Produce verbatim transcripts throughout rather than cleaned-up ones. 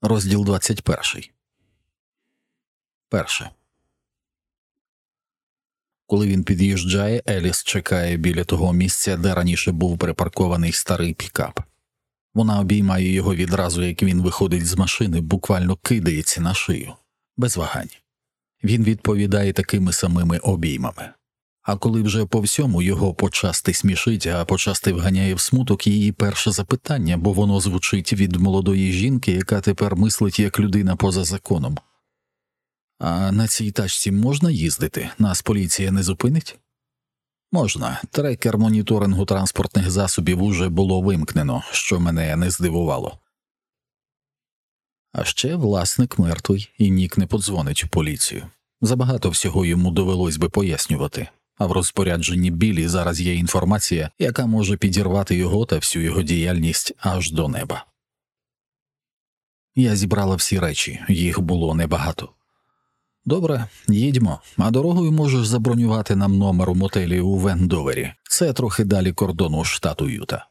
Розділ двадцять перший. Перше. Коли він під'їжджає, Еліс чекає біля того місця, де раніше був припаркований старий пікап. Вона обіймає його відразу, як він виходить з машини, буквально кидається на шию. Без вагань. Він відповідає такими самими обіймами. А коли вже по всьому його почасти смішить, а почасти вганяє в смуток її перше запитання, бо воно звучить від молодої жінки, яка тепер мислить як людина поза законом. А на цій тачці можна їздити? Нас поліція не зупинить? Можна. Трекер моніторингу транспортних засобів уже було вимкнено, що мене не здивувало. А ще власник мертвий, і Нік не подзвонить у поліцію. Забагато всього йому довелось би пояснювати. А в розпорядженні Біллі зараз є інформація, яка може підірвати його та всю його діяльність аж до неба. Я зібрала всі речі, їх було небагато. Добре, їдьмо, а дорогою можеш забронювати нам номер у мотелі у Вендовері. Це трохи далі кордону штату Юта.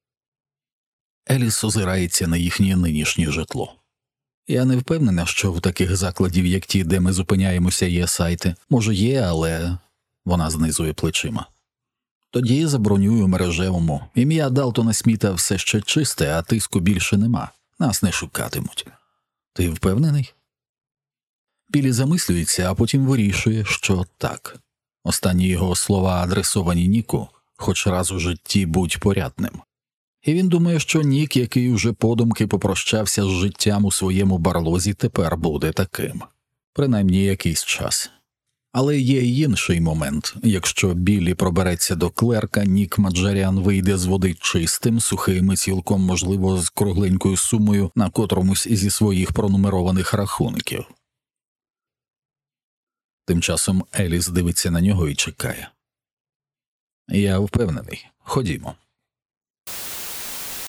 Еліс озирається на їхнє нинішнє житло. Я не впевнена, що в таких закладів, як ті, де ми зупиняємося, є сайти. Може є, але... Вона знизує плечима. Тоді забронюю мережевому. Ім'я Далтона Сміта все ще чисте, а тиску більше нема. Нас не шукатимуть. Ти впевнений? Біллі замислюється, а потім вирішує, що так. Останні його слова адресовані Ніку, хоч раз у житті будь порядним. І він думає, що Нік, який уже подумки попрощався з життям у своєму барлозі, тепер буде таким. Принаймні якийсь час. Але є й інший момент. Якщо Біллі пробереться до клерка, Нік Маджаріан вийде з води чистим, сухим і цілком, можливо, з кругленькою сумою на котромусь зі своїх пронумерованих рахунків. Тим часом Еліс дивиться на нього і чекає. Я впевнений. Ходімо.